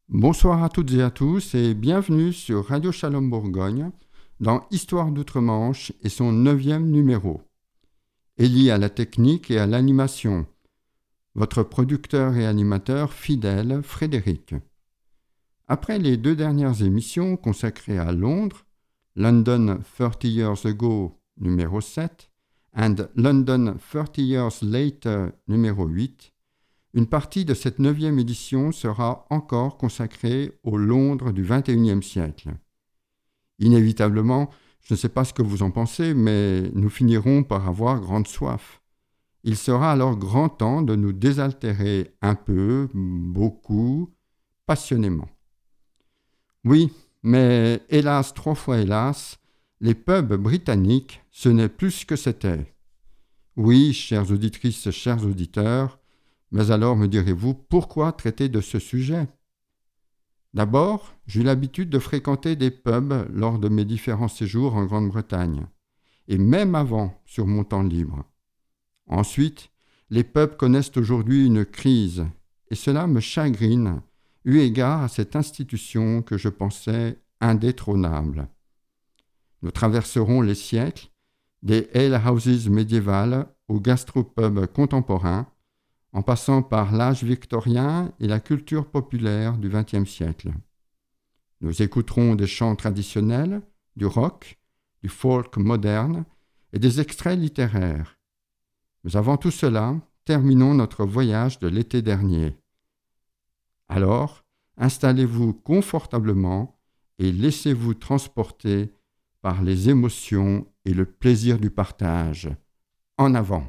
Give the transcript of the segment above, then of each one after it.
Bonsoir à toutes et à tous et bienvenue sur Radio Shalom Bourgogne dans Histoire d'Outre-Manche et son 9e numéro. Élie à la technique et à l'animation. Votre producteur et animateur fidèle Frédéric. Après les 2 dernières émissions consacrées à Londres, London 30 Years Ago numéro 7 and London 30 Years Later numéro 8, une partie de cette 9e édition sera encore consacrée au Londres du XXIe siècle. Inévitablement, je ne sais pas ce que vous en pensez, mais nous finirons par avoir grande soif. Il sera alors grand temps de nous désaltérer un peu, beaucoup, passionnément. Oui, mais hélas, 3 fois hélas, les pubs britanniques, ce n'est plus ce que c'était. Oui, chères auditrices, chers auditeurs, mais alors me direz-vous, pourquoi traiter de ce sujet ? D'abord, j'ai eu l'habitude de fréquenter des pubs lors de mes différents séjours en Grande-Bretagne, et même avant, sur mon temps libre. Ensuite, les pubs connaissent aujourd'hui une crise, et cela me chagrine, eu égard à cette institution que je pensais indétrônable. Nous traverserons les siècles, des alehouses médiévales aux gastropubs contemporains, en passant par l'âge victorien et la culture populaire du XXe siècle. Nous écouterons des chants traditionnels, du rock, du folk moderne et des extraits littéraires. Mais avant tout cela, terminons notre voyage de l'été dernier. Alors, installez-vous confortablement et laissez-vous transporter par les émotions et le plaisir du partage. En avant!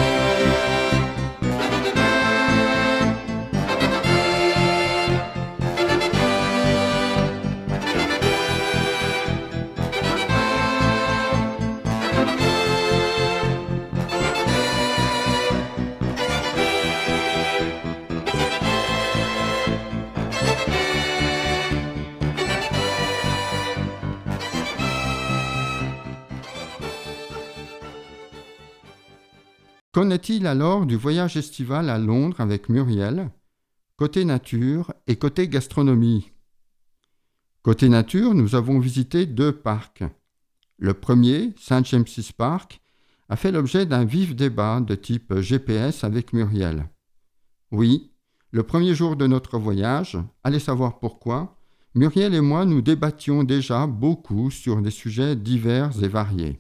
Qu'en est-il alors du voyage estival à Londres avec Muriel, côté nature et côté gastronomie ? Côté nature, nous avons visité 2 parcs. Le premier, St. James's Park, a fait l'objet d'un vif débat de type GPS avec Muriel. Oui, le premier jour de notre voyage, allez savoir pourquoi, Muriel et moi nous débattions déjà beaucoup sur des sujets divers et variés.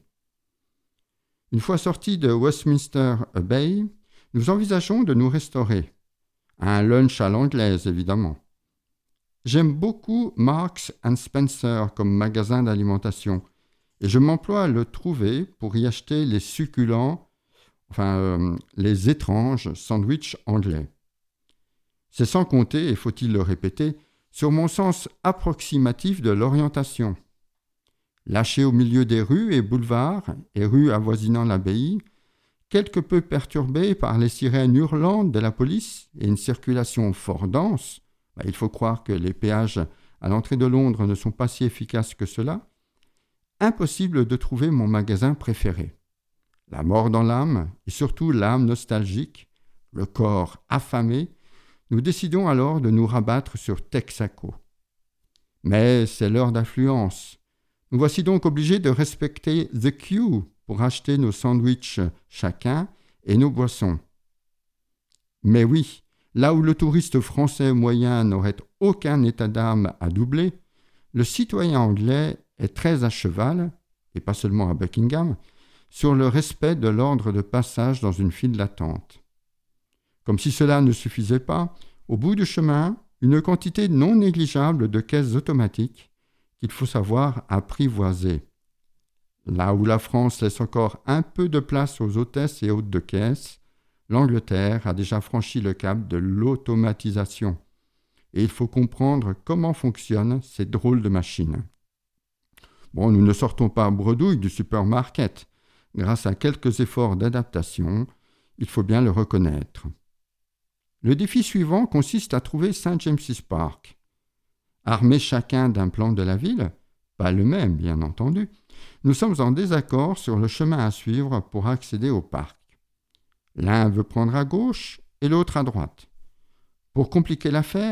Une fois sortis de Westminster Abbey, nous envisageons de nous restaurer. Un lunch à l'anglaise, évidemment. J'aime beaucoup Marks & Spencer comme magasin d'alimentation et je m'emploie à le trouver pour y acheter les succulents, les étranges sandwichs anglais. C'est sans compter, et faut-il le répéter, sur mon sens approximatif de l'orientation. Lâché au milieu des rues et boulevards et rues avoisinant l'abbaye, quelque peu perturbé par les sirènes hurlantes de la police et une circulation fort dense, il faut croire que les péages à l'entrée de Londres ne sont pas si efficaces que cela, impossible de trouver mon magasin préféré. La mort dans l'âme, et surtout l'âme nostalgique, le corps affamé, nous décidons alors de nous rabattre sur Texaco. Mais c'est l'heure d'affluence. Nous voici donc obligés de respecter the queue pour acheter nos sandwichs chacun et nos boissons. Mais oui, là où le touriste français moyen n'aurait aucun état d'âme à doubler, le citoyen anglais est très à cheval, et pas seulement à Buckingham, sur le respect de l'ordre de passage dans une file d'attente. Comme si cela ne suffisait pas, au bout du chemin, une quantité non négligeable de caisses automatiques qu'il faut savoir apprivoiser. Là où la France laisse encore un peu de place aux hôtesses et hôtes de caisse, l'Angleterre a déjà franchi le cap de l'automatisation. Et il faut comprendre comment fonctionnent ces drôles de machines. Bon, nous ne sortons pas bredouille du supermarket. Grâce à quelques efforts d'adaptation, il faut bien le reconnaître. Le défi suivant consiste à trouver St. James's Park. Armés chacun d'un plan de la ville, pas le même bien entendu, nous sommes en désaccord sur le chemin à suivre pour accéder au parc. L'un veut prendre à gauche et l'autre à droite. Pour compliquer l'affaire,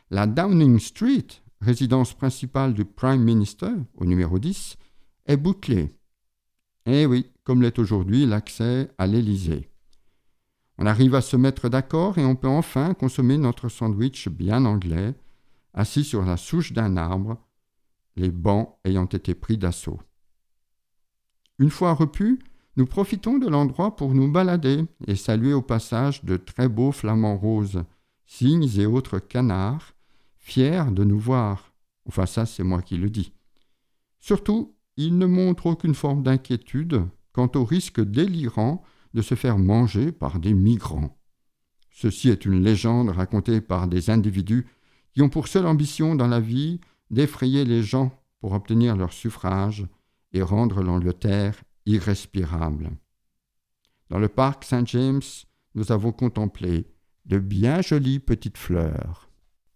La Downing Street, résidence principale du Prime Minister, au numéro 10, est bouclée. Et oui, comme l'est aujourd'hui l'accès à l'Élysée. On arrive à se mettre d'accord et on peut enfin consommer notre sandwich bien anglais, assis sur la souche d'un arbre, les bancs ayant été pris d'assaut. Une fois repus, nous profitons de l'endroit pour nous balader et saluer au passage de très beaux flamants roses, cygnes et autres canards, fiers de nous voir. Enfin ça, c'est moi qui le dis. Surtout, ils ne montrent aucune forme d'inquiétude quant au risque délirant de se faire manger par des migrants. Ceci est une légende racontée par des individus qui ont pour seule ambition dans la vie d'effrayer les gens pour obtenir leur suffrage et rendre l'Angleterre irrespirable. Dans le parc Saint-James, nous avons contemplé de bien jolies petites fleurs.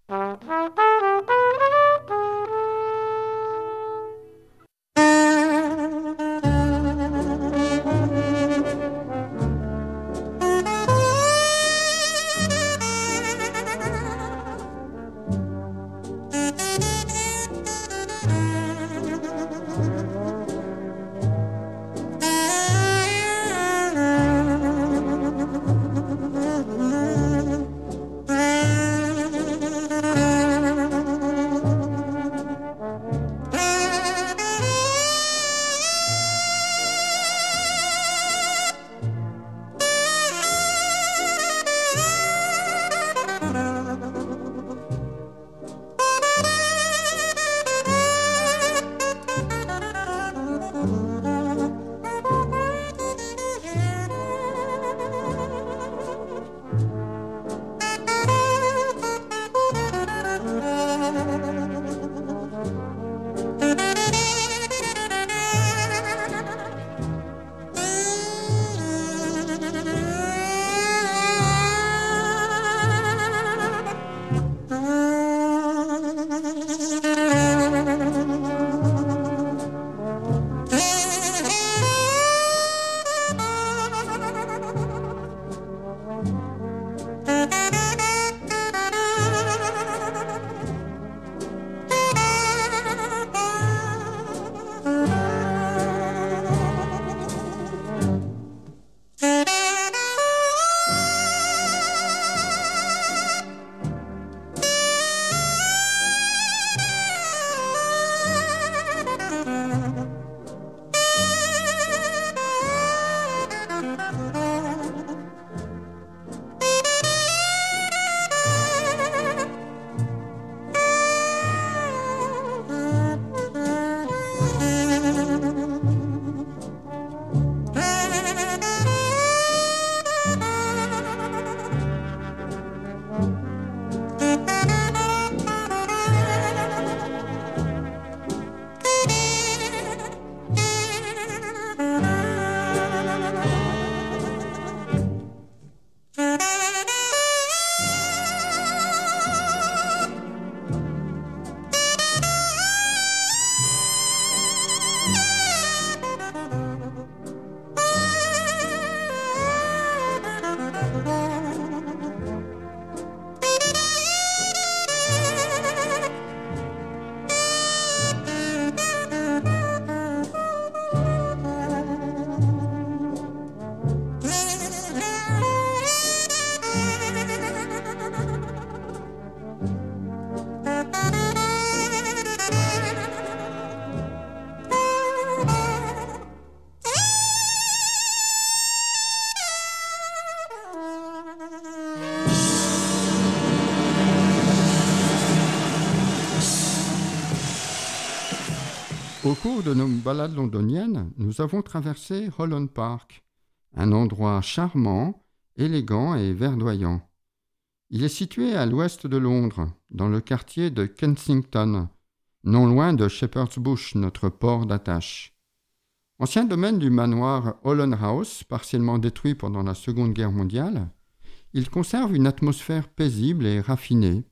Au cours de nos balades londoniennes, nous avons traversé Holland Park, un endroit charmant, élégant et verdoyant. Il est situé à l'ouest de Londres, dans le quartier de Kensington, non loin de Shepherd's Bush, notre port d'attache. Ancien domaine du manoir Holland House, partiellement détruit pendant la Seconde Guerre mondiale, il conserve une atmosphère paisible et raffinée.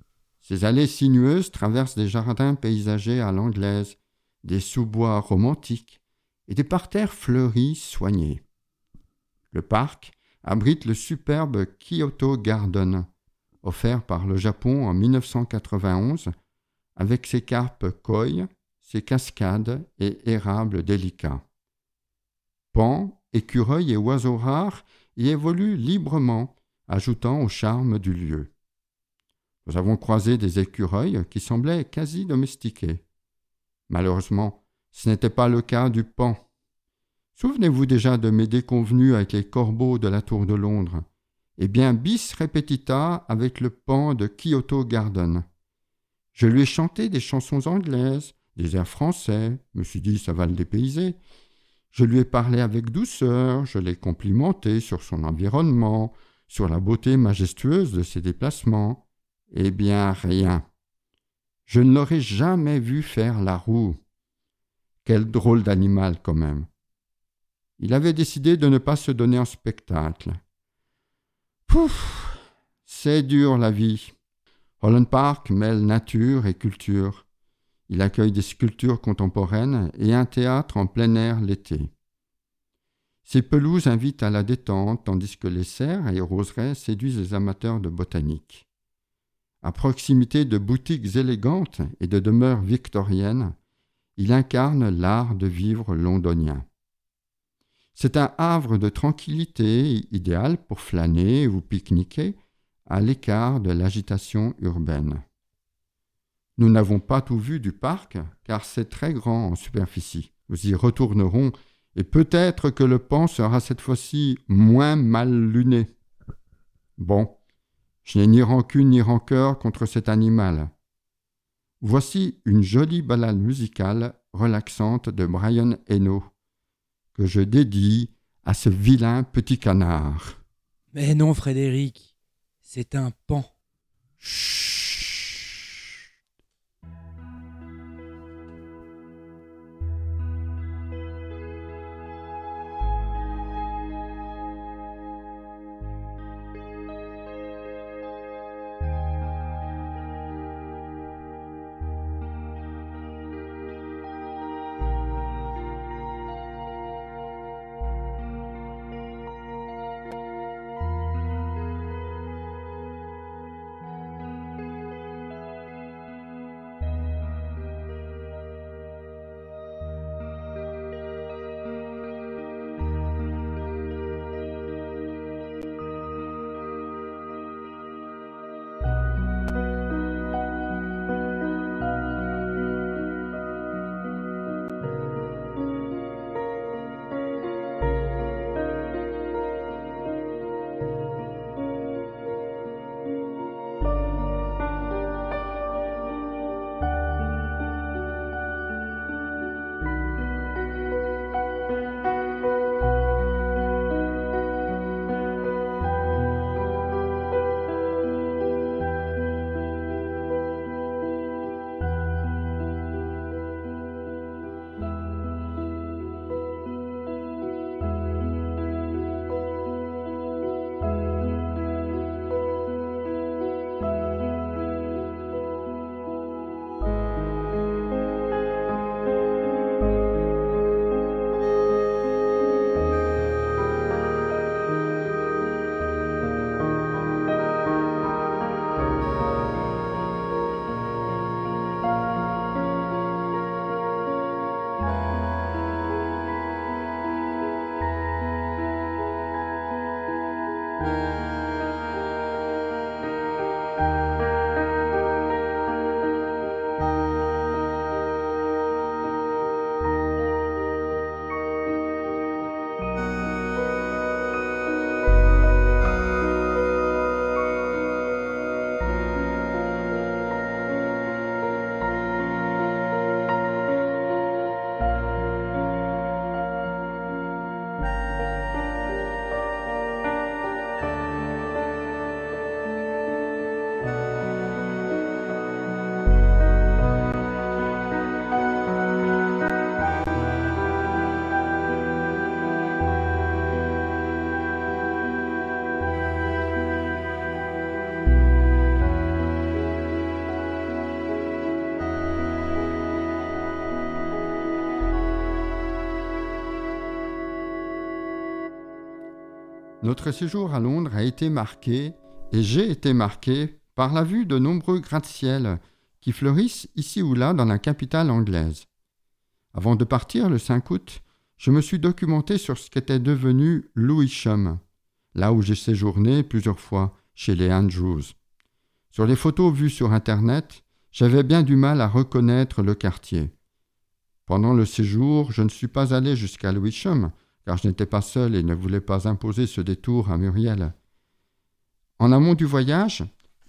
Ses allées sinueuses traversent des jardins paysagers à l'anglaise, des sous-bois romantiques et des parterres fleuris soignés. Le parc abrite le superbe Kyoto Garden, offert par le Japon en 1991, avec ses carpes koi, ses cascades et érables délicats. Paons, écureuils et oiseaux rares y évoluent librement, ajoutant au charme du lieu. Nous avons croisé des écureuils qui semblaient quasi domestiqués. Malheureusement, ce n'était pas le cas du paon. Souvenez-vous déjà de mes déconvenues avec les corbeaux de la Tour de Londres. Eh bien, bis repetita avec le paon de Kyoto Garden. Je lui ai chanté des chansons anglaises, des airs français, je me suis dit ça va le dépayser. Je lui ai parlé avec douceur, je l'ai complimenté sur son environnement, sur la beauté majestueuse de ses déplacements. Eh bien, rien. Je ne l'aurais jamais vu faire la roue. Quel drôle d'animal quand même. Il avait décidé de ne pas se donner en spectacle. Pouf, c'est dur la vie. Holland Park mêle nature et culture. Il accueille des sculptures contemporaines et un théâtre en plein air l'été. Ses pelouses invitent à la détente, tandis que les cerfs et roseraies séduisent les amateurs de botanique. À proximité de boutiques élégantes et de demeures victoriennes, il incarne l'art de vivre londonien. C'est un havre de tranquillité idéal pour flâner ou pique-niquer à l'écart de l'agitation urbaine. Nous n'avons pas tout vu du parc car c'est très grand en superficie. Nous y retournerons et peut-être que le paon sera cette fois-ci moins mal luné. Bon, je n'ai ni rancune ni rancœur contre cet animal. Voici une jolie ballade musicale relaxante de Brian Eno, que je dédie à ce vilain petit canard. Mais non, Frédéric, c'est un paon. Chut. Notre séjour à Londres a été marqué et j'ai été marqué par la vue de nombreux gratte-ciel qui fleurissent ici ou là dans la capitale anglaise. Avant de partir le 5 août, je me suis documenté sur ce qu'était devenu Lewisham, là où j'ai séjourné plusieurs fois, chez les Andrews. Sur les photos vues sur Internet, j'avais bien du mal à reconnaître le quartier. Pendant le séjour, je ne suis pas allé jusqu'à Lewisham, car je n'étais pas seul et ne voulais pas imposer ce détour à Muriel. En amont du voyage,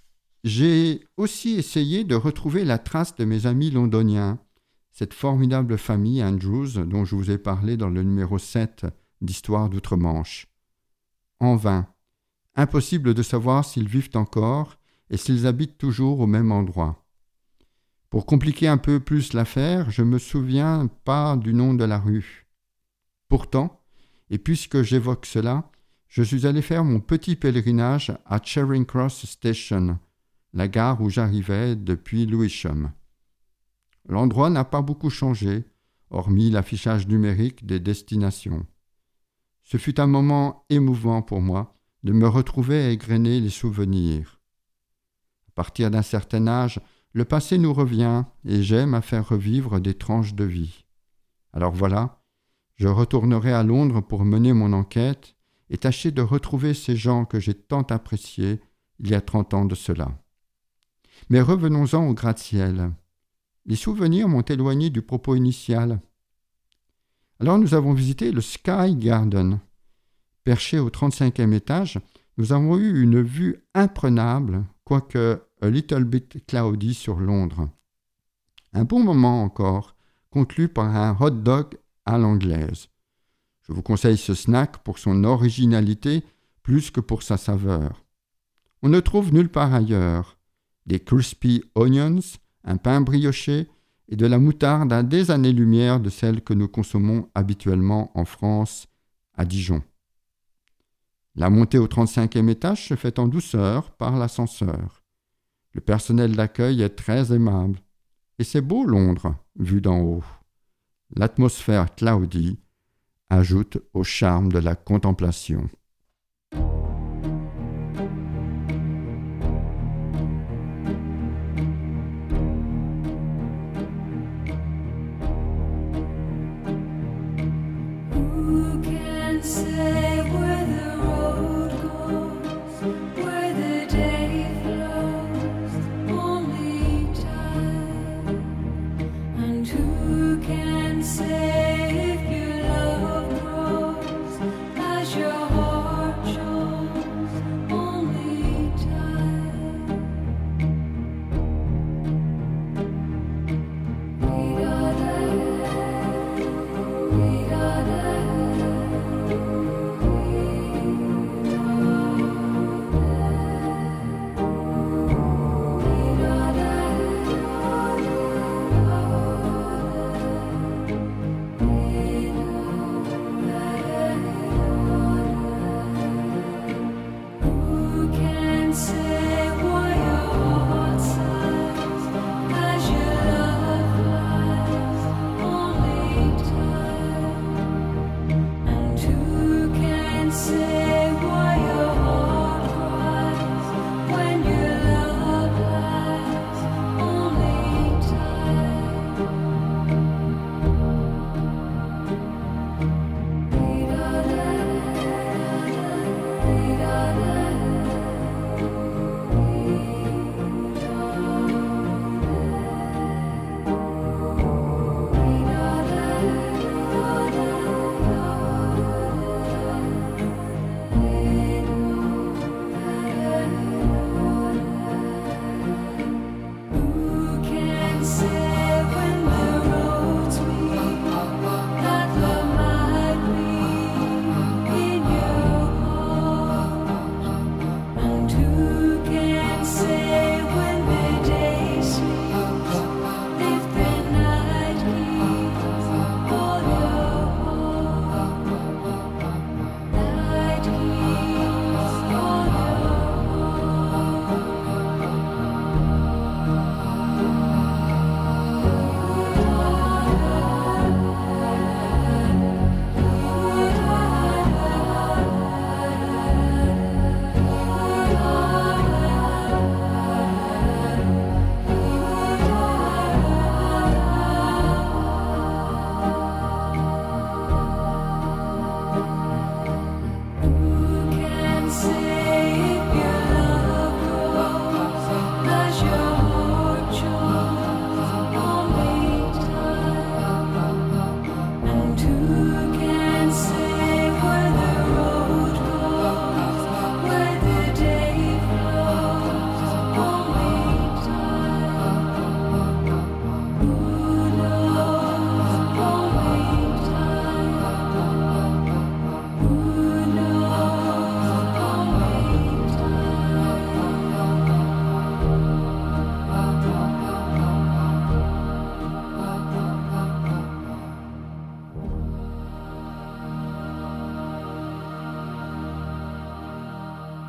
j'ai aussi essayé de retrouver la trace de mes amis londoniens, cette formidable famille Andrews dont je vous ai parlé dans le numéro 7 d'Histoire d'Outre-Manche. En vain. Impossible de savoir s'ils vivent encore et s'ils habitent toujours au même endroit. Pour compliquer un peu plus l'affaire, je ne me souviens pas du nom de la rue. Pourtant, et puisque j'évoque cela, je suis allé faire mon petit pèlerinage à Charing Cross Station, la gare où j'arrivais depuis Lewisham. L'endroit n'a pas beaucoup changé, hormis l'affichage numérique des destinations. Ce fut un moment émouvant pour moi de me retrouver à égrener les souvenirs. À partir d'un certain âge, le passé nous revient et j'aime à faire revivre des tranches de vie. Alors voilà, je retournerai à Londres pour mener mon enquête et tâcher de retrouver ces gens que j'ai tant appréciés il y a 30 ans de cela. Mais revenons-en au gratte-ciel. Les souvenirs m'ont éloigné du propos initial. Alors nous avons visité le Sky Garden. Perché au 35e étage, nous avons eu une vue imprenable, quoique a little bit cloudy sur Londres. Un bon moment encore, conclu par un hot dog à l'anglaise. Je vous conseille ce snack pour son originalité plus que pour sa saveur. On ne trouve nulle part ailleurs des crispy onions, un pain brioché et de la moutarde à des années-lumière de celle que nous consommons habituellement en France, à Dijon. La montée au 35e étage se fait en douceur par l'ascenseur. Le personnel d'accueil est très aimable. Et c'est beau Londres, vu d'en haut. L'atmosphère cloudy ajoute au charme de la contemplation. Who can say where the road goes, where the day flows, only time? And who can say if your love grows as your heart shows, only time? We got we got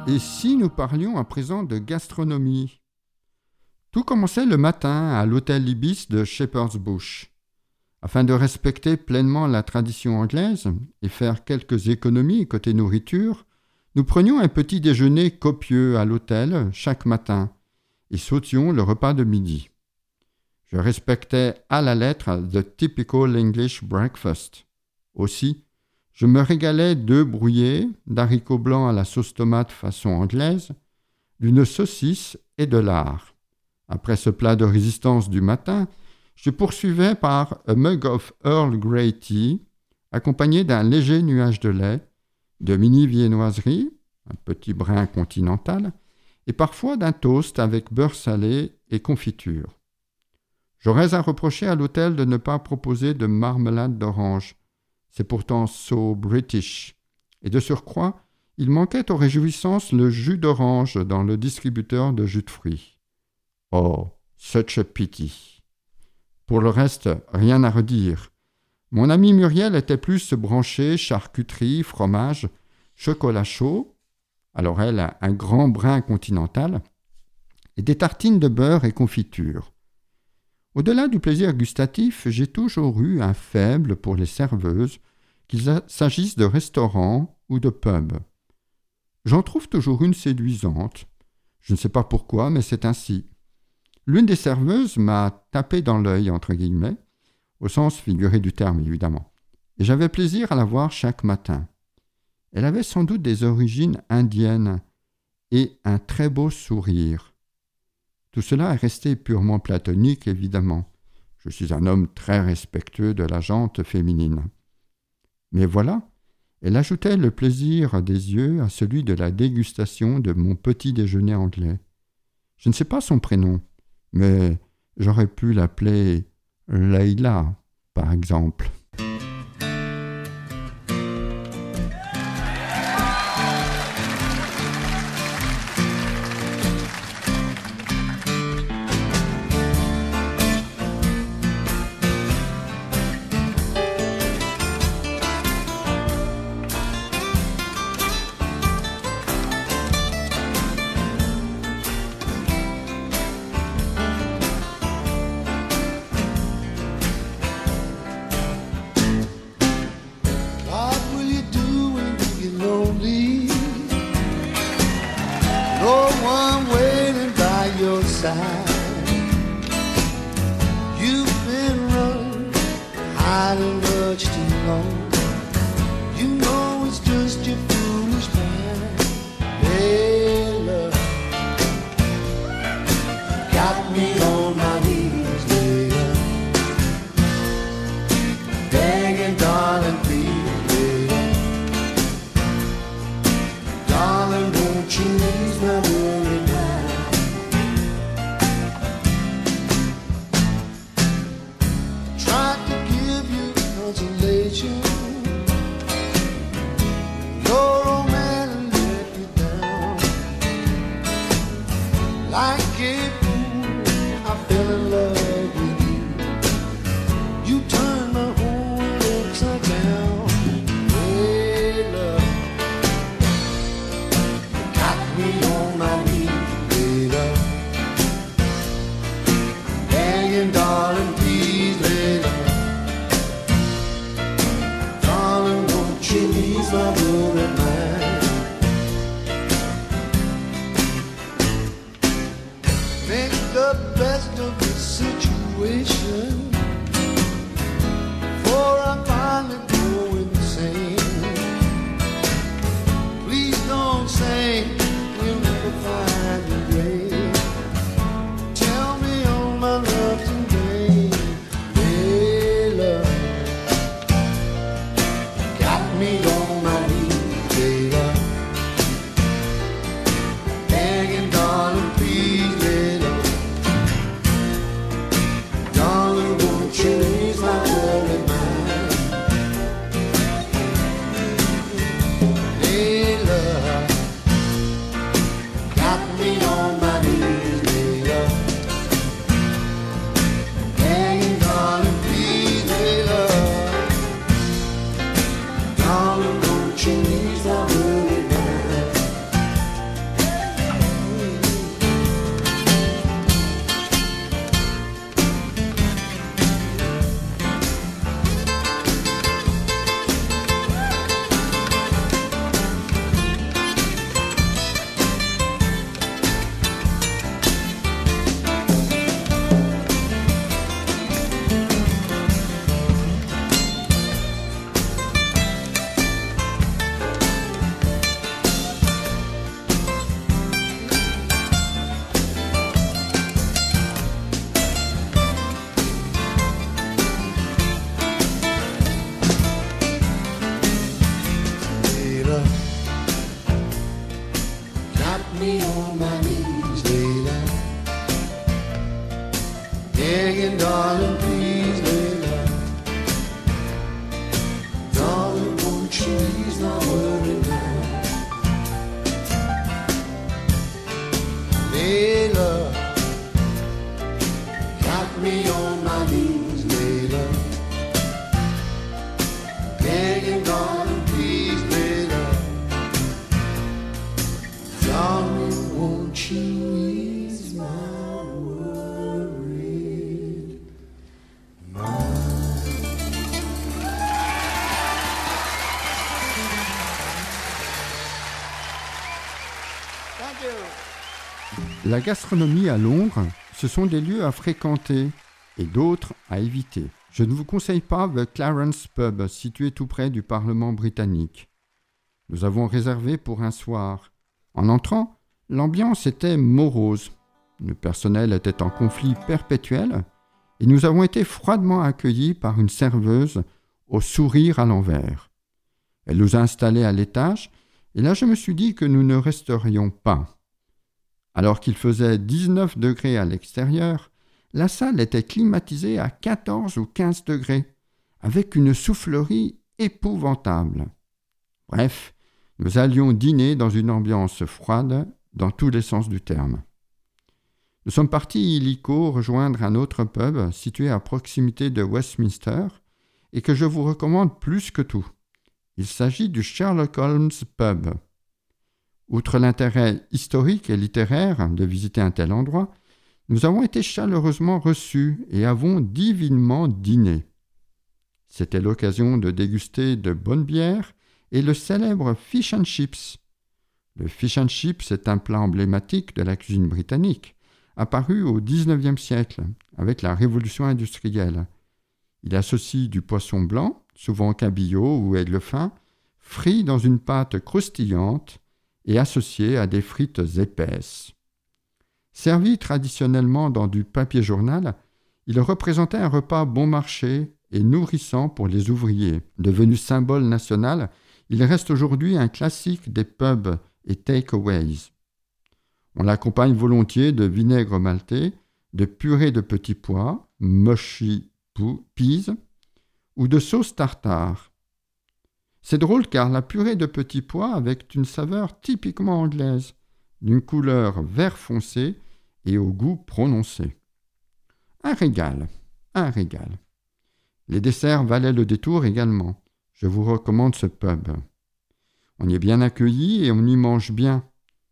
Et si nous parlions à présent de gastronomie? Tout commençait le matin à l'hôtel Ibis de Shepherd's Bush. Afin de respecter pleinement la tradition anglaise et faire quelques économies côté nourriture, nous prenions un petit déjeuner copieux à l'hôtel chaque matin et sautions le repas de midi. Je respectais à la lettre the typical English breakfast. Aussi, je me régalais d'œufs brouillés, d'haricots blancs à la sauce tomate façon anglaise, d'une saucisse et de lard. Après ce plat de résistance du matin, je poursuivais par a mug of Earl Grey tea, accompagné d'un léger nuage de lait, de mini-viennoiserie, un petit brin continental, et parfois d'un toast avec beurre salé et confiture. J'aurais à reprocher à l'hôtel de ne pas proposer de marmelade d'orange. C'est pourtant so British. Et de surcroît, il manquait aux réjouissances le jus d'orange dans le distributeur de jus de fruits. Oh, such a pity. Pour le reste, rien à redire. Mon amie Muriel était plus branchée charcuterie, fromage, chocolat chaud, alors elle, un grand brin continental, et des tartines de beurre et confiture. Au-delà du plaisir gustatif, j'ai toujours eu un faible pour les serveuses, qu'il s'agisse de restaurants ou de pubs. J'en trouve toujours une séduisante. Je ne sais pas pourquoi, mais c'est ainsi. L'une des serveuses m'a tapé dans l'œil, entre guillemets, au sens figuré du terme, évidemment, et j'avais plaisir à la voir chaque matin. Elle avait sans doute des origines indiennes et un très beau sourire. Tout cela est resté purement platonique, évidemment. Je suis un homme très respectueux de la gente féminine. Mais voilà, elle ajoutait le plaisir des yeux à celui de la dégustation de mon petit déjeuner anglais. Je ne sais pas son prénom, mais j'aurais pu l'appeler Leila, par exemple. What will you do when you get lonely? No one waiting by your side. You've been running, hiding much too long. You know it's just your foolish mind. Hey, love, got me on my knees, Leila, begging, darling, please, Leila. Darling, won't you ease my worry now? Tried to give you consolation. Your old man let you down. Like a fool, I fell in love with you. You turned my whole world upside down. Hey, love, got me on my knees, hey, love, begging, darling, please, hey, love. Darling, won't you ease my worry mind? Make the best of the situation, for I finally go insane. Please don't say we'll never find a grave. Tell me all my love's in vain. Hey, love, got me on my knees, hey, love, begging, darling, please, hey, love. Darling, begging, darling, please lay low. Darling, won't you ease my worry now? Layla, got me on my knees, Layla. Begging, darling, please Layla. Darling, won't you ease my worried mind? Thank you. La gastronomie à Londres, ce sont des lieux à fréquenter et d'autres à éviter. Je ne vous conseille pas The Clarence Pub, situé tout près du Parlement britannique. Nous avons réservé pour un soir. En entrant, l'ambiance était morose. Le personnel était en conflit perpétuel et nous avons été froidement accueillis par une serveuse au sourire à l'envers. Elle nous a installés à l'étage et là je me suis dit que nous ne resterions pas. Alors qu'il faisait 19 degrés à l'extérieur, la salle était climatisée à 14 ou 15 degrés, avec une soufflerie épouvantable. Bref, nous allions dîner dans une ambiance froide dans tous les sens du terme. Nous sommes partis illico rejoindre un autre pub situé à proximité de Westminster et que je vous recommande plus que tout. Il s'agit du Sherlock Holmes Pub. Outre l'intérêt historique et littéraire de visiter un tel endroit, nous avons été chaleureusement reçus et avons divinement dîné. C'était l'occasion de déguster de bonnes bières et le célèbre fish and chips. Le fish and chips est un plat emblématique de la cuisine britannique, apparu au XIXe siècle avec la révolution industrielle. Il associe du poisson blanc, souvent cabillaud ou aigle-fin, frit dans une pâte croustillante et associé à des frites épaisses. Servi traditionnellement dans du papier journal, il représentait un repas bon marché et nourrissant pour les ouvriers. Devenu symbole national, il reste aujourd'hui un classique des pubs et take-aways. On l'accompagne volontiers de vinaigre maltais, de purée de petits pois, mushy peas, ou de sauce tartare. C'est drôle car la purée de petits pois avait une saveur typiquement anglaise, d'une couleur vert foncé et au goût prononcé. Un régal, un régal. Les desserts valaient le détour également. Je vous recommande ce pub. On y est bien accueilli et on y mange bien.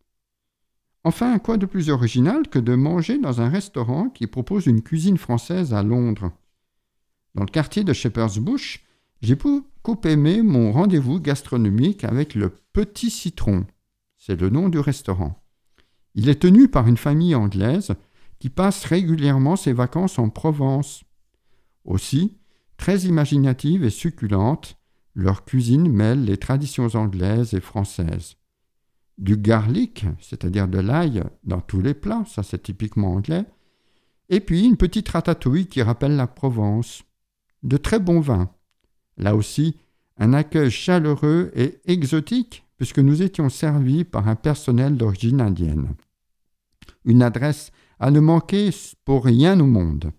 Enfin, quoi de plus original que de manger dans un restaurant qui propose une cuisine française à Londres? Dans le quartier de Shepherd's Bush, j'ai beaucoup aimé mon rendez-vous gastronomique avec le Petit Citron. C'est le nom du restaurant. Il est tenu par une famille anglaise qui passe régulièrement ses vacances en Provence. Aussi, très imaginative et succulente, leur cuisine mêle les traditions anglaises et françaises. Du garlic, c'est-à-dire de l'ail, dans tous les plats, ça c'est typiquement anglais, et puis une petite ratatouille qui rappelle la Provence. De très bons vins. Là aussi, un accueil chaleureux et exotique, puisque nous étions servis par un personnel d'origine indienne. Une adresse à ne manquer pour rien au monde.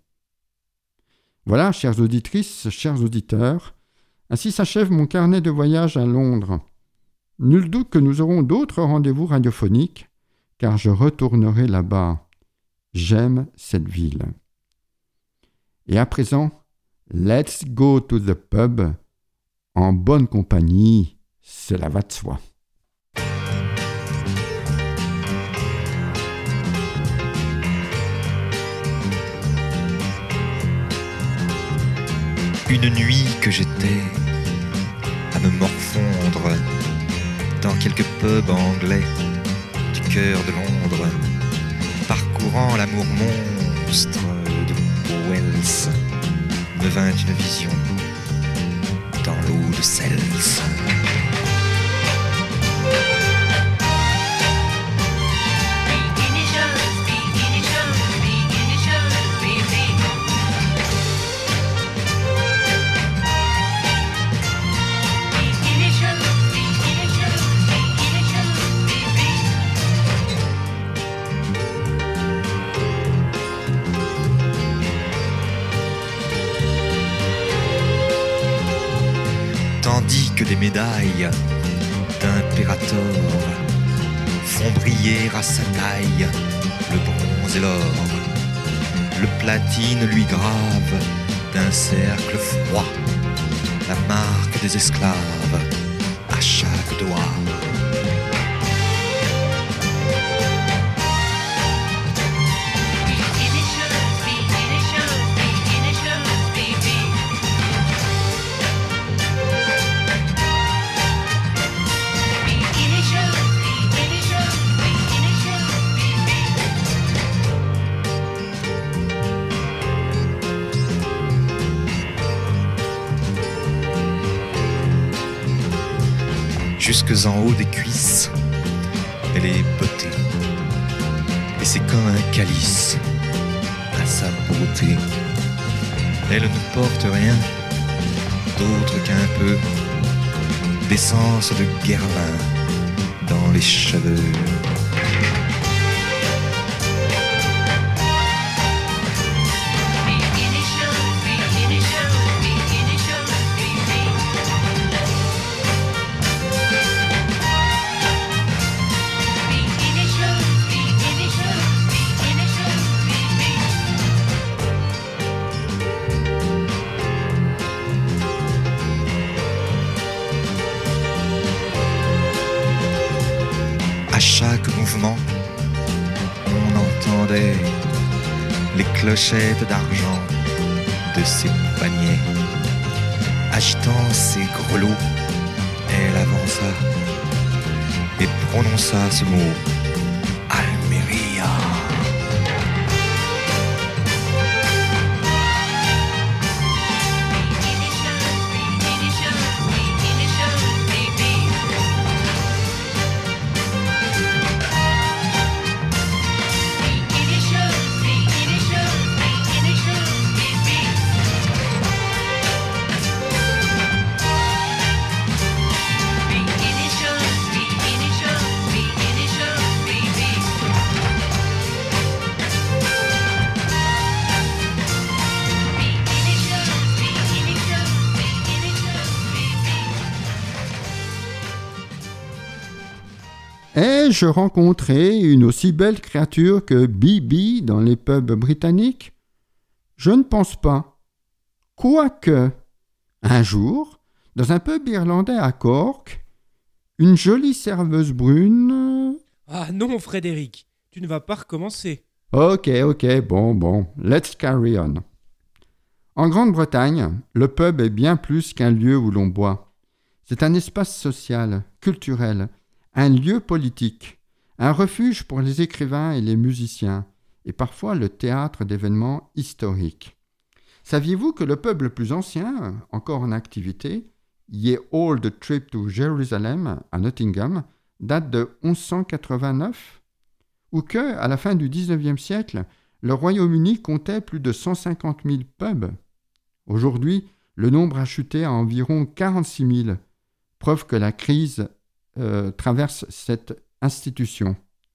Voilà, chères auditrices, chers auditeurs, ainsi s'achève mon carnet de voyage à Londres. Nul doute que nous aurons d'autres rendez-vous radiophoniques, car je retournerai là-bas. J'aime cette ville. Et à présent, let's go to the pub. En bonne compagnie, cela va de soi. Une nuit que j'étais à me morfondre dans quelques pubs anglais du cœur de Londres, parcourant l'amour monstre de Wells, me vint une vision dans l'eau de Seltz. tandis que des médailles d'impérator font briller à sa taille le bronze et l'or. Le platine lui grave d'un cercle froid la marque des esclaves à chaque doigt. Jusque en haut des cuisses, elle est bottée, et c'est comme un calice à sa beauté. Elle ne porte rien d'autre qu'un peu d'essence de guerlin dans les cheveux. À chaque mouvement, on entendait les clochettes d'argent de ses poignets. Agitant ses grelots, elle avança et prononça ce mot, Almeria. Ai-je rencontré une aussi belle créature que Bibi dans les pubs britanniques? Je ne pense pas. Quoique, un jour, dans un pub irlandais à Cork, une jolie serveuse brune... Ah non, Frédéric, tu ne vas pas recommencer. Ok, bon, let's carry on. En Grande-Bretagne, le pub est bien plus qu'un lieu où l'on boit. C'est un espace social, culturel, un lieu politique, un refuge pour les écrivains et les musiciens, et parfois le théâtre d'événements historiques. Saviez-vous que le pub le plus ancien, encore en activité, Ye Old Trip to Jerusalem, à Nottingham, date de 1189? Ou que, à la fin du XIXe siècle, le Royaume-Uni comptait plus de 150 000 pubs? Aujourd'hui, le nombre a chuté à environ 46 000, preuve que la crise traverse cette institution.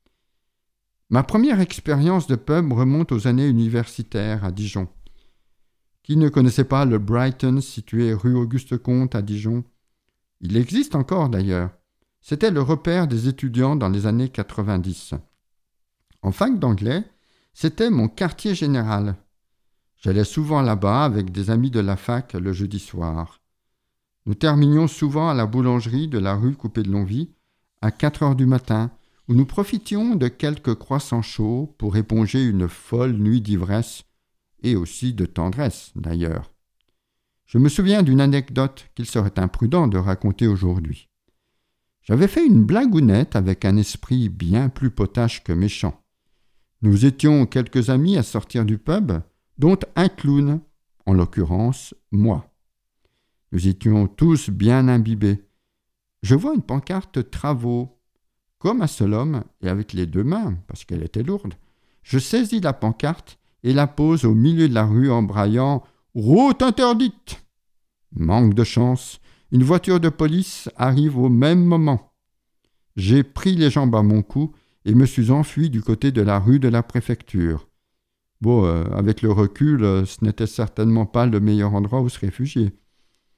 Ma première expérience de pub remonte aux années universitaires à Dijon. Qui ne connaissait pas le Brighton situé rue Auguste-Comte à Dijon? Il existe encore d'ailleurs. C'était le repère des étudiants dans les années 90. En fac d'anglais, c'était mon quartier général. J'allais souvent là-bas avec des amis de la fac le jeudi soir. Nous terminions souvent à la boulangerie de la rue Coupé-de-Longwy à 4 heures du matin, où nous profitions de quelques croissants chauds pour éponger une folle nuit d'ivresse et aussi de tendresse, d'ailleurs. Je me souviens d'une anecdote qu'il serait imprudent de raconter aujourd'hui. J'avais fait une blagounette avec un esprit bien plus potache que méchant. Nous étions quelques amis à sortir du pub, dont un clown, en l'occurrence moi. Nous étions tous bien imbibés. Je vois une pancarte « Travaux ». Comme un seul homme, et avec les deux mains, parce qu'elle était lourde, je saisis la pancarte et la pose au milieu de la rue en braillant « Route interdite !» Manque de chance, une voiture de police arrive au même moment. J'ai pris les jambes à mon cou et me suis enfui du côté de la rue de la préfecture. Bon, avec le recul, ce n'était certainement pas le meilleur endroit où se réfugier.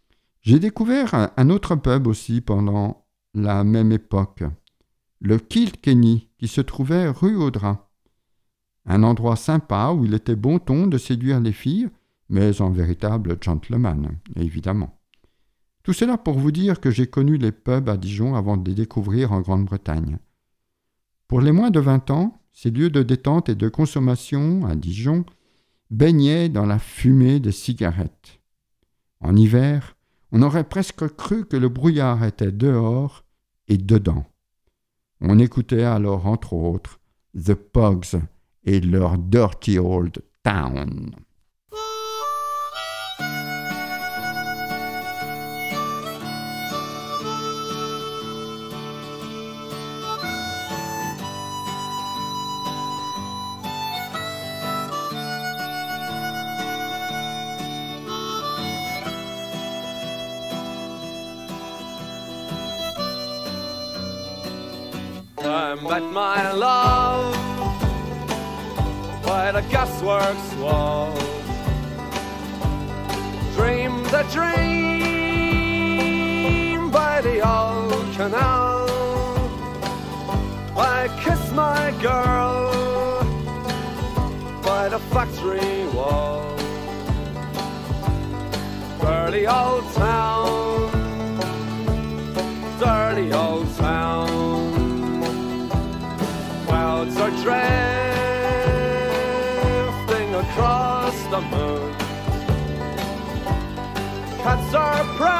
J'ai découvert un autre pub aussi pendant la même époque, le Kilkenny, qui se trouvait rue Audras. Un endroit sympa où il était bon ton de séduire les filles, mais en véritable gentleman, évidemment. Tout cela pour vous dire que j'ai connu les pubs à Dijon avant de les découvrir en Grande-Bretagne. Pour les moins de 20 ans, ces lieux de détente et de consommation à Dijon baignaient dans la fumée des cigarettes. En hiver, on aurait presque cru que le brouillard était dehors et dedans. On écoutait alors, entre autres, The Pogues et leur Dirty Old Town. I met my love by the gasworks wall. Dreamed a dream by the old canal. I kissed my girl by the factory wall. Dirty old town, dirty old town. Clouds are drifting across the moon. Cats are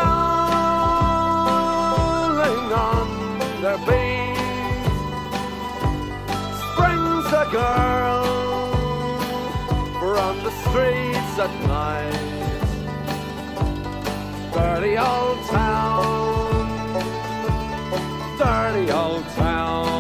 prowling on their beat. Springs a girl from the streets at night. Dirty old town, dirty old town.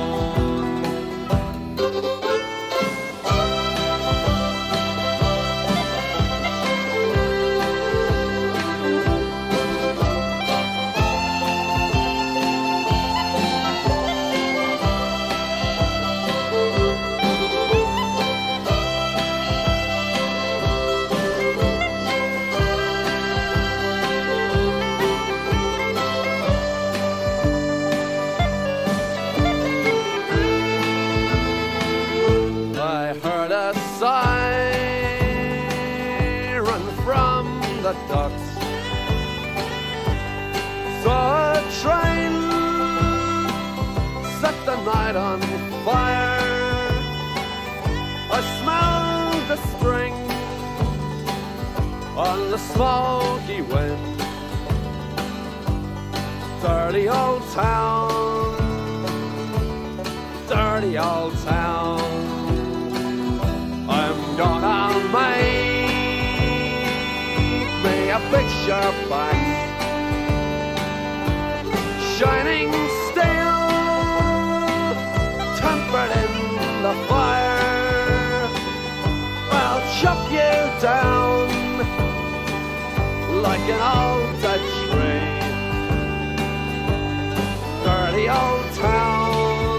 Ducks. Saw a train set the night on fire. I smelled the string on the smoky wind. Dirty old town, dirty old town. I'm gonna make a picture box, shining steel, tempered in the fire. I'll chop you down like an old dead tree. Dirty old town,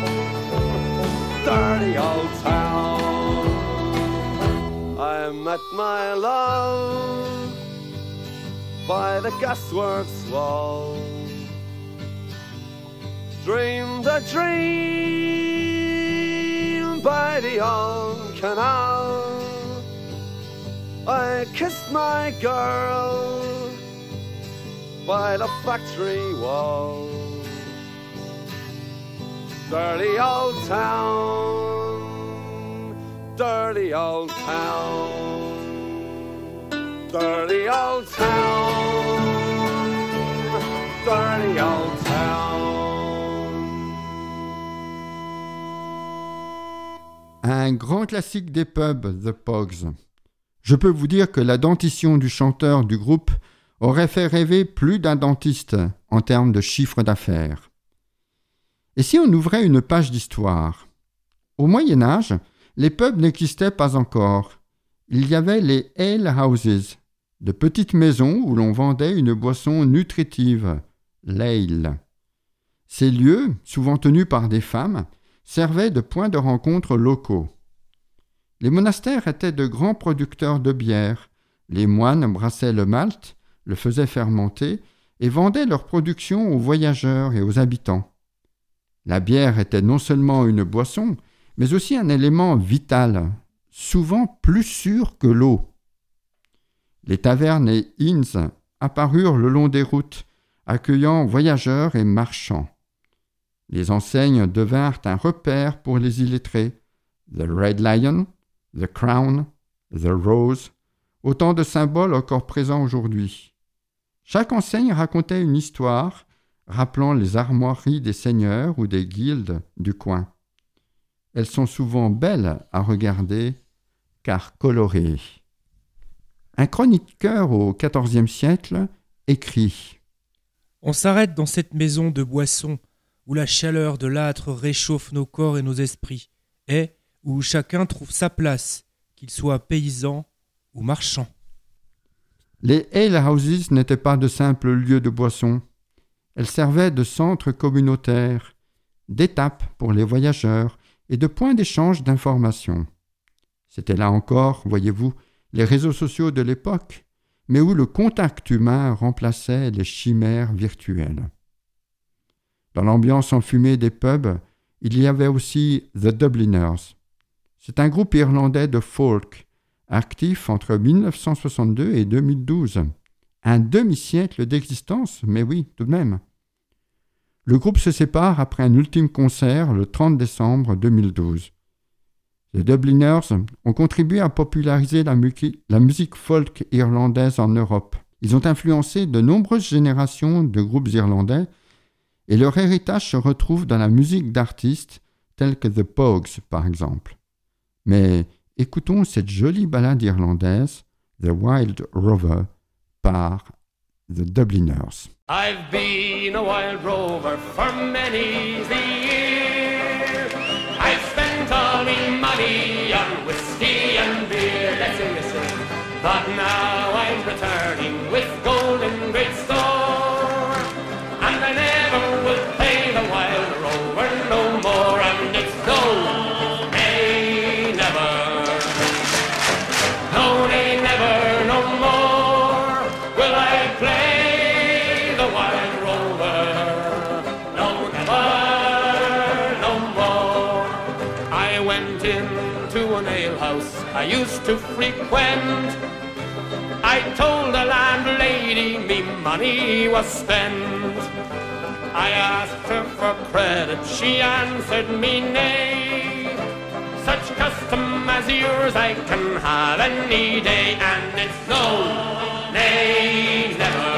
dirty old town. I met my love by the gasworks wall. Dreamed a dream by the old canal. I kissed my girl by the factory wall. Dirty old town, dirty old town. Dirty old town, dirty old town. Un grand classique des pubs, The Pogues. Je peux vous dire que la dentition du chanteur du groupe aurait fait rêver plus d'un dentiste en termes de chiffre d'affaires. Et si on ouvrait une page d'histoire ? Au Moyen-Âge, les pubs n'existaient pas encore. Il y avait les ale houses, de petites maisons où l'on vendait une boisson nutritive, l'ale. Ces lieux, souvent tenus par des femmes, servaient de points de rencontre locaux. Les monastères étaient de grands producteurs de bière, les moines brassaient le malt, le faisaient fermenter et vendaient leur production aux voyageurs et aux habitants. La bière était non seulement une boisson, mais aussi un élément vital, souvent plus sûr que l'eau. Les tavernes et inns apparurent le long des routes, accueillant voyageurs et marchands. Les enseignes devinrent un repère pour les illettrés. The Red Lion, The Crown, The Rose, autant de symboles encore présents aujourd'hui. Chaque enseigne racontait une histoire, rappelant les armoiries des seigneurs ou des guildes du coin. Elles sont souvent belles à regarder, car colorées. Un chroniqueur au XIVe siècle écrit « On s'arrête dans cette maison de boisson où la chaleur de l'âtre réchauffe nos corps et nos esprits, et où chacun trouve sa place, qu'il soit paysan ou marchand. » Les alehouses n'étaient pas de simples lieux de boisson. Elles servaient de centres communautaires, d'étapes pour les voyageurs et de points d'échange d'informations. C'était là encore, voyez-vous, les réseaux sociaux de l'époque, mais où le contact humain remplaçait les chimères virtuelles. Dans l'ambiance enfumée des pubs, il y avait aussi The Dubliners. C'est un groupe irlandais de folk, actif entre 1962 et 2012. Un demi-siècle d'existence, mais oui, tout de même. Le groupe se sépare après un ultime concert le 30 décembre 2012. Les Dubliners ont contribué à populariser la musique folk irlandaise en Europe. Ils ont influencé de nombreuses générations de groupes irlandais et leur héritage se retrouve dans la musique d'artistes tels que The Pogues, par exemple. Mais écoutons cette jolie ballade irlandaise, The Wild Rover, par The Dubliners. I've been a wild rover for many's the year. I've spent all me money on whiskey and beer. Listen, but now I'm returning with gold in great store, and I never will play the wild rover no more. And it's no, nay, never, no, nay, never, no more will I play the wild rover. No, never, no more. I went into an alehouse I used to frequent. I told the landlady me money was spent. I asked her for credit, she answered me nay. Such custom as yours I can have any day, and it's no, nay, never.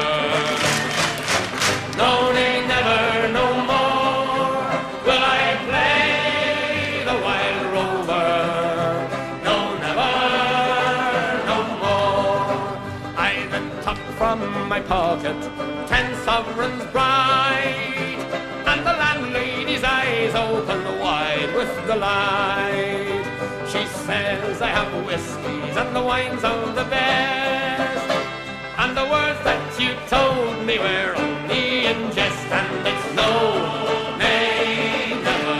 No, nay, never, no more will I play the wild rover. No, never, no more. I then took from my pocket 10 sovereigns bright, and the landlady's eyes opened wide with delight. She says I have whiskies and the wines of the best, and the words that you told me were only in jest, and it's no, nay, never.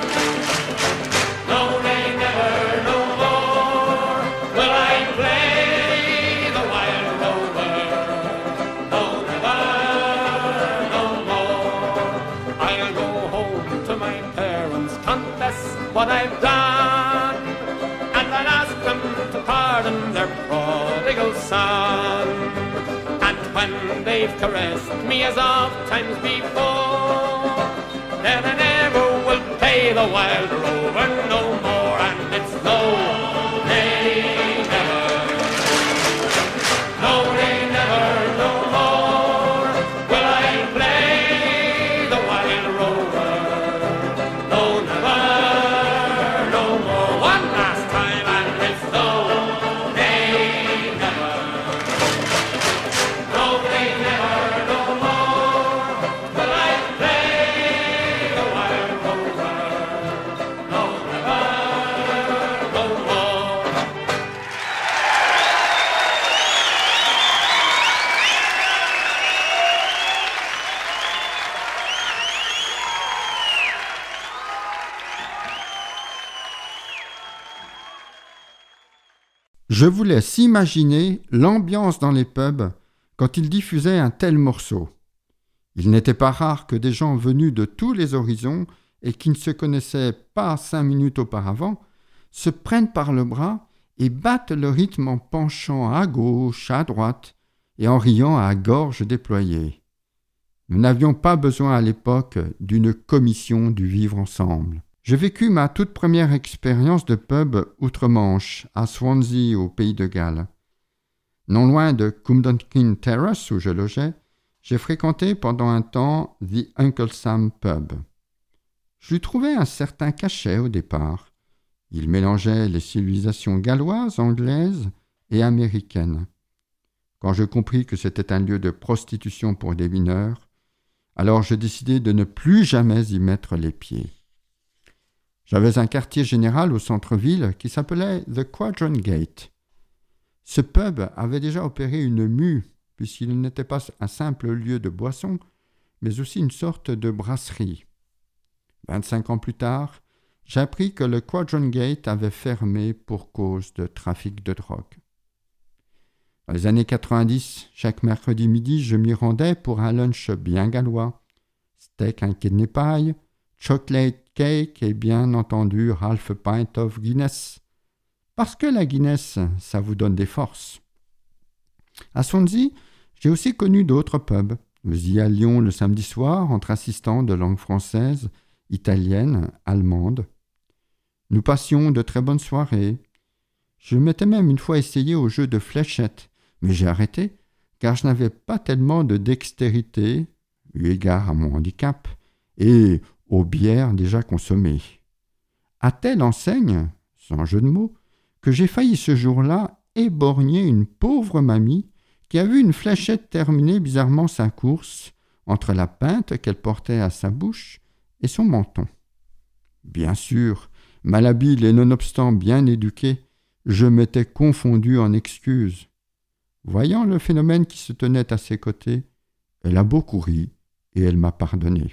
No, nay, never, no more will I play the wild rover. No, never, no more. I'll go home to my parents, confess what I've done, and I'll ask them to pardon their prodigal son. And when they've caressed me as oft times before, then I never will pay the wild rover no more. And it's no, nay, never. No, nay, never, no more will I play the wild rover. No, never, no more. One last time, and it's no, nay, never. No, nay, never, no more will I play the wild rover. No, never, no more. Je vous laisse imaginer l'ambiance dans les pubs quand il diffusait un tel morceau. Il n'était pas rare que des gens venus de tous les horizons et qui ne se connaissaient pas 5 minutes auparavant se prennent par le bras et battent le rythme en penchant à gauche, à droite et en riant à gorge déployée. Nous n'avions pas besoin à l'époque d'une commission du vivre ensemble. J'ai vécu ma toute première expérience de pub outre-Manche, à Swansea, au pays de Galles. Non loin de Cumdonkin Terrace, où je logeais, j'ai fréquenté pendant un temps The Uncle Sam Pub. Je lui trouvais un certain cachet au départ. Il mélangeait les civilisations galloises, anglaises et américaines. Quand je compris que c'était un lieu de prostitution pour des mineurs, alors je décidai de ne plus jamais y mettre les pieds. J'avais un quartier général au centre-ville qui s'appelait The Quadrant Gate. Ce pub avait déjà opéré une mue, puisqu'il n'était pas un simple lieu de boisson, mais aussi une sorte de brasserie. 25 ans plus tard, j'appris que le Quadrant Gate avait fermé pour cause de trafic de drogue. Dans les années 90, chaque mercredi midi, je m'y rendais pour un lunch bien gallois. Steak and kidney pie, chocolate cake et bien entendu half a pint of Guinness. Parce que la Guinness, ça vous donne des forces. À Swansea, j'ai aussi connu d'autres pubs. Nous y allions le samedi soir entre assistants de langue française, italienne, allemande. Nous passions de très bonnes soirées. Je m'étais même une fois essayé au jeu de fléchettes, mais j'ai arrêté, car je n'avais pas tellement de dextérité, eu égard à mon handicap, et aux bières déjà consommées. À telle enseigne, sans jeu de mots, que j'ai failli ce jour-là éborgner une pauvre mamie qui a vu une fléchette terminer bizarrement sa course entre la pinte qu'elle portait à sa bouche et son menton. Bien sûr, malhabile et nonobstant bien éduqué, je m'étais confondu en excuses. Voyant le phénomène qui se tenait à ses côtés, elle a beaucoup ri et elle m'a pardonné.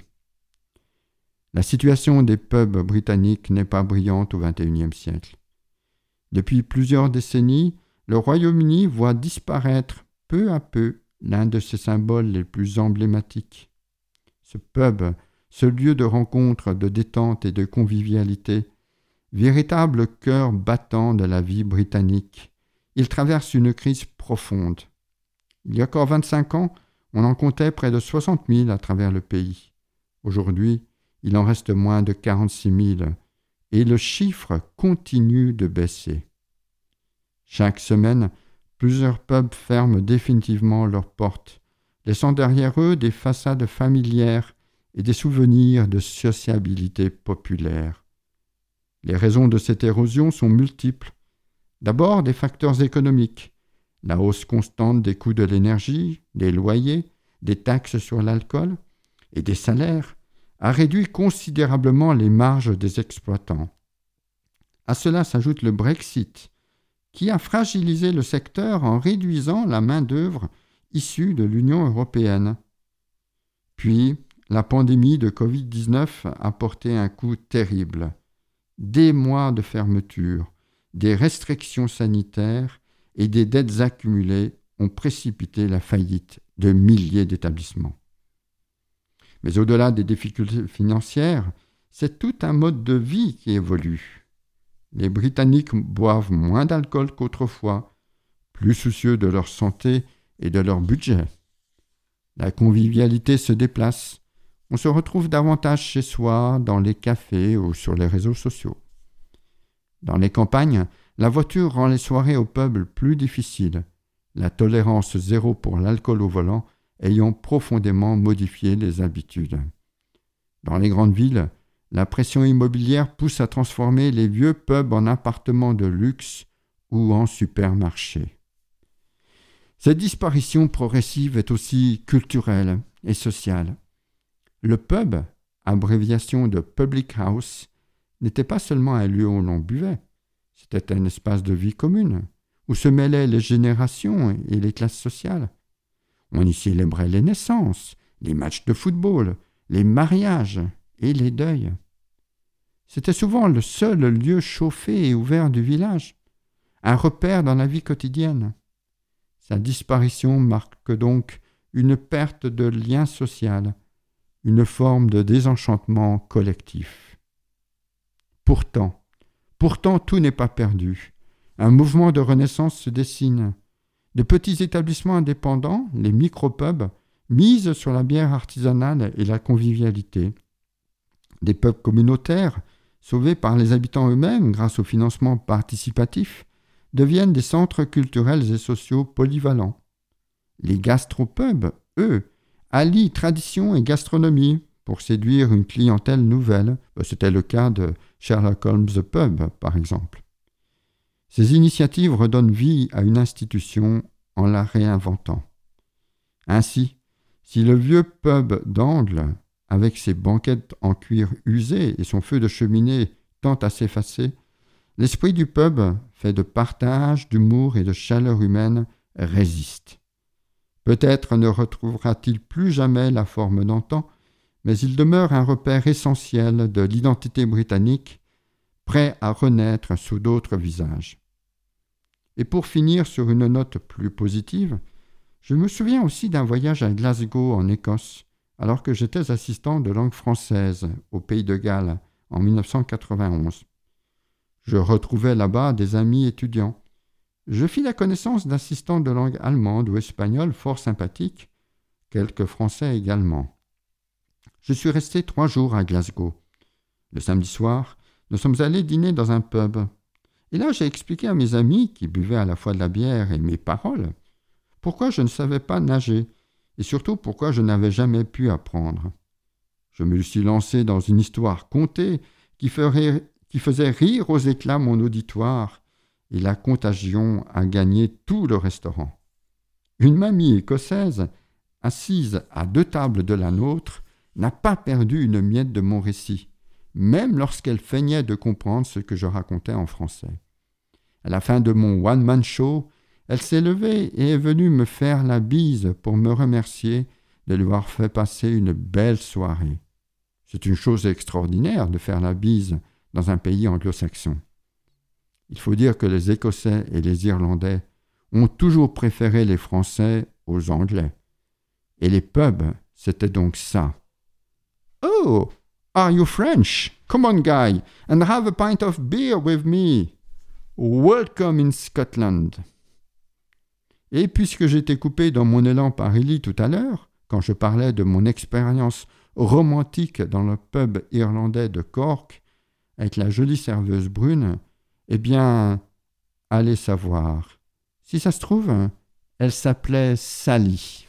La situation des pubs britanniques n'est pas brillante au XXIe siècle. Depuis plusieurs décennies, le Royaume-Uni voit disparaître peu à peu l'un de ses symboles les plus emblématiques. Ce pub, ce lieu de rencontre, de détente et de convivialité, véritable cœur battant de la vie britannique, il traverse une crise profonde. Il y a encore 25 ans, on en comptait près de 60 000 à travers le pays. Aujourd'hui, il en reste moins de 46 000 et le chiffre continue de baisser. Chaque semaine, plusieurs pubs ferment définitivement leurs portes, laissant derrière eux des façades familières et des souvenirs de sociabilité populaire. Les raisons de cette érosion sont multiples. D'abord, des facteurs économiques. La hausse constante des coûts de l'énergie, des loyers, des taxes sur l'alcool et des salaires a réduit considérablement les marges des exploitants. À cela s'ajoute le Brexit, qui a fragilisé le secteur en réduisant la main-d'œuvre issue de l'Union européenne. Puis, la pandémie de Covid-19 a porté un coup terrible. Des mois de fermeture, des restrictions sanitaires et des dettes accumulées ont précipité la faillite de milliers d'établissements. Mais au-delà des difficultés financières, c'est tout un mode de vie qui évolue. Les Britanniques boivent moins d'alcool qu'autrefois, plus soucieux de leur santé et de leur budget. La convivialité se déplace. On se retrouve davantage chez soi, dans les cafés ou sur les réseaux sociaux. Dans les campagnes, la voiture rend les soirées au pub plus difficiles, la tolérance zéro pour l'alcool au volant ayant profondément modifié les habitudes. Dans les grandes villes, la pression immobilière pousse à transformer les vieux pubs en appartements de luxe ou en supermarchés. Cette disparition progressive est aussi culturelle et sociale. Le pub, abréviation de public house, n'était pas seulement un lieu où l'on buvait, c'était un espace de vie commune, où se mêlaient les générations et les classes sociales. On y célébrait les naissances, les matchs de football, les mariages et les deuils. C'était souvent le seul lieu chauffé et ouvert du village, un repère dans la vie quotidienne. Sa disparition marque donc une perte de lien social, une forme de désenchantement collectif. Pourtant, tout n'est pas perdu. Un mouvement de renaissance se dessine. De petits établissements indépendants, les micro-pubs, misent sur la bière artisanale et la convivialité. Des pubs communautaires, sauvés par les habitants eux-mêmes grâce au financement participatif, deviennent des centres culturels et sociaux polyvalents. Les gastropubs, eux, allient tradition et gastronomie pour séduire une clientèle nouvelle. C'était le cas de Sherlock Holmes The Pub, par exemple. Ces initiatives redonnent vie à une institution en la réinventant. Ainsi, si le vieux pub d'Angle, avec ses banquettes en cuir usé et son feu de cheminée tend à s'effacer, l'esprit du pub, fait de partage, d'humour et de chaleur humaine, résiste. Peut-être ne retrouvera-t-il plus jamais la forme d'antan, mais il demeure un repère essentiel de l'identité britannique, prêt à renaître sous d'autres visages. Et pour finir sur une note plus positive, je me souviens aussi d'un voyage à Glasgow en Écosse, alors que j'étais assistant de langue française au Pays de Galles en 1991. Je retrouvais là-bas des amis étudiants. Je fis la connaissance d'assistants de langue allemande ou espagnole fort sympathiques, quelques Français également. Je suis resté 3 jours à Glasgow. Le samedi soir, nous sommes allés dîner dans un pub. Et là, j'ai expliqué à mes amis, qui buvaient à la fois de la bière et mes paroles, pourquoi je ne savais pas nager, et surtout pourquoi je n'avais jamais pu apprendre. Je me suis lancé dans une histoire contée qui faisait rire aux éclats mon auditoire, et la contagion a gagné tout le restaurant. Une mamie écossaise, assise à 2 tables de la nôtre, n'a pas perdu une miette de mon récit, même lorsqu'elle feignait de comprendre ce que je racontais en français. À la fin de mon one-man show, elle s'est levée et est venue me faire la bise pour me remercier de lui avoir fait passer une belle soirée. C'est une chose extraordinaire de faire la bise dans un pays anglo-saxon. Il faut dire que les Écossais et les Irlandais ont toujours préféré les Français aux Anglais. Et les pubs, c'était donc ça. « Oh, are you French? Come on, guy, and have a pint of beer with me. Welcome in Scotland. » Et puisque j'étais coupé dans mon élan par Ellie tout à l'heure, quand je parlais de mon expérience romantique dans le pub irlandais de Cork, avec la jolie serveuse brune, eh bien, allez savoir. Si ça se trouve, elle s'appelait Sally.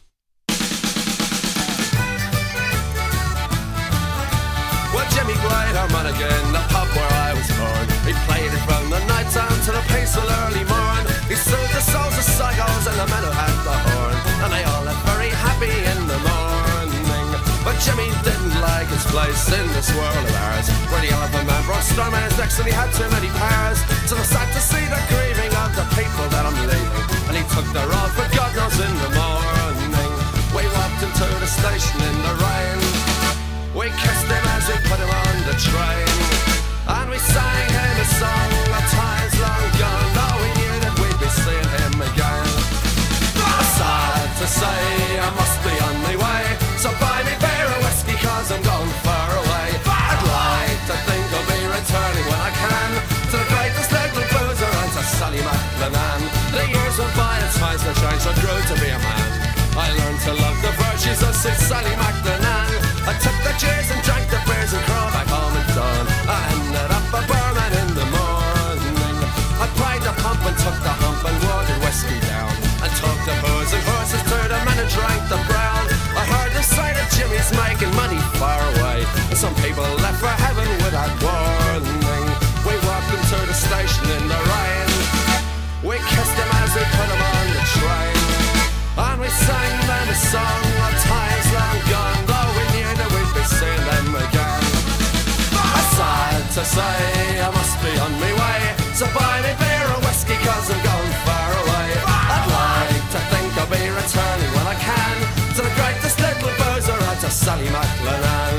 Well, Jimmy Glide, our man again, the pub where I was born. He played it from the night time to the peaceful early morn. He soothed the souls of psychos and the men who had the horn, and they all lived very happy in the morning. But Jimmy didn't like his place in this world of ours, where the elephant man brought storm in his necks and he had too many powers. So I sad to see the grieving of the people that I'm leaving, and he took their all for God knows in the morning. We walked into the station in the rain. We kissed him as we put him on the train, and we sang him a song of times long gone, though we knew that we'd be seeing him again. Sad to say, I must be on my way, so buy me beer or whiskey cause I'm going far away. I'd like to think I'll be returning when I can to the greatest little boozer and to Sally McLennan. The years went by and times were changed, I grew to be a man. I learned to love the virtues of Sir Sally McLennan. I took the cheers and drank the beers and crawled back home at dawn. I ended up a barman in the morning. I pried the pump and took the hump and watered whiskey down, and took the booze and horses to the men and drank the brown. I heard the say that Jimmy's making money far away, and some people left for heaven without warning. We walked him to the station in the rain. We kissed him as we put him on the train, and we sang them a song of times long gone, though we knew that we'd be seeing them again. Sad to say, I must be on my way, so buy me beer or whiskey cause I'm going far away. I'd like to think I'll be returning when I can to the greatest little boozer and to Sally McLennan.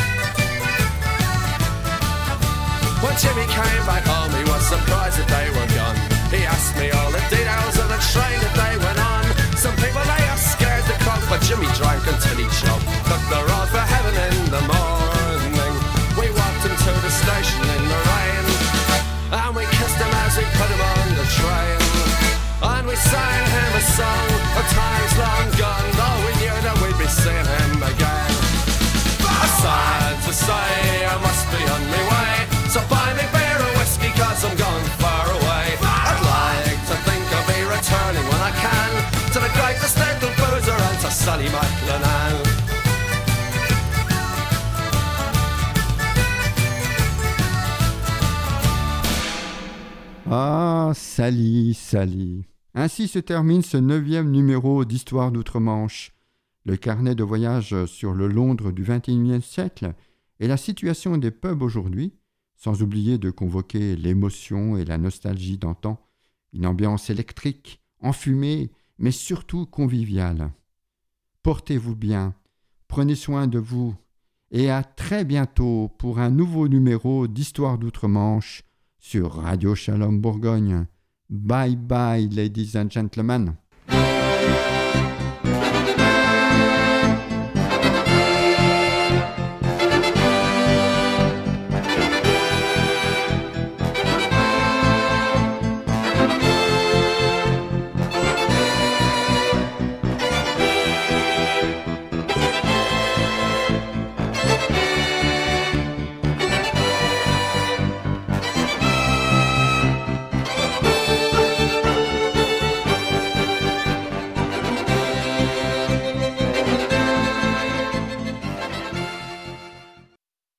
When Jimmy came back home he was surprised that they were gone. He asked me all the details of the train that they went on. song of times long gone, though we knew that we'd be seeing him again. Sad to say, I must be on my way, so buy me beer and whiskey, cause I'm gone far away. I'd like to think I'll be returning when I can, to the greatest little boozer and to Sally McLennan. Ah, Sally, Sally. Ainsi se termine ce 9e numéro d'Histoire d'Outre-Manche, le carnet de voyage sur le Londres du XXIe siècle et la situation des pubs aujourd'hui, sans oublier de convoquer l'émotion et la nostalgie d'antan, une ambiance électrique, enfumée, mais surtout conviviale. Portez-vous bien, prenez soin de vous, et à très bientôt pour un nouveau numéro d'Histoire d'Outre-Manche sur Radio Shalom Bourgogne. Bye bye, ladies and gentlemen.